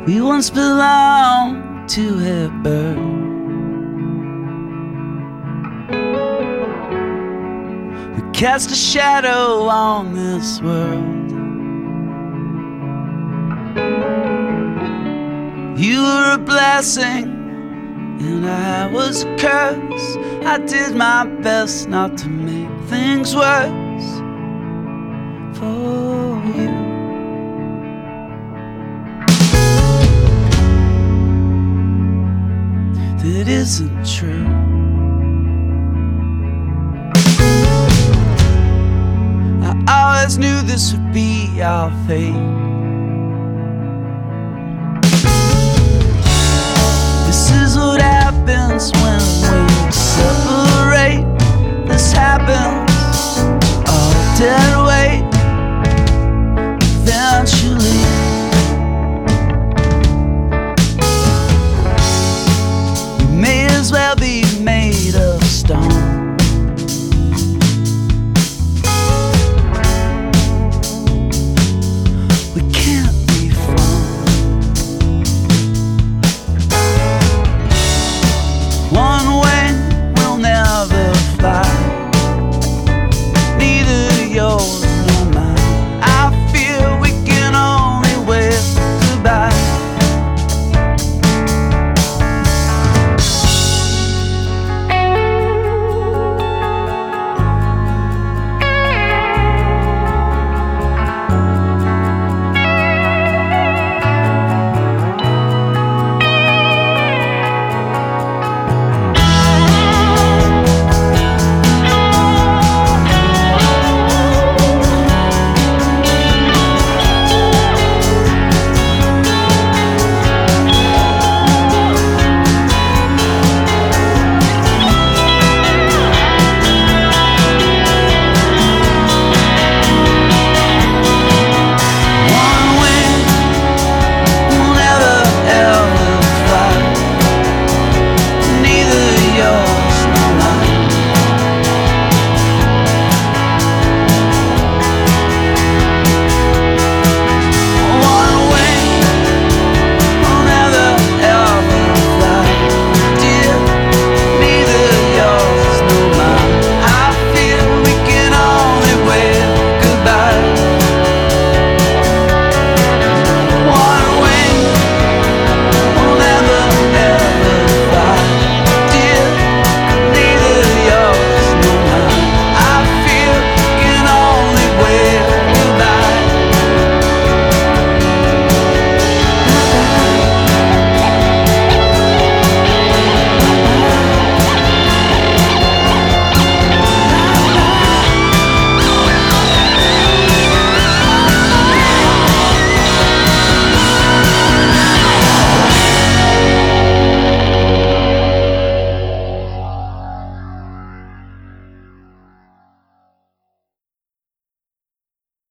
We once belonged to a bird. We cast a shadow on this world. You were a blessing and I was a curse. I did my best not to make things worse for you. That isn't true. I always knew this would be our fate. This is what happens when we separate. This happens, all dead weight. Eventually we may as well be made of stone. We can't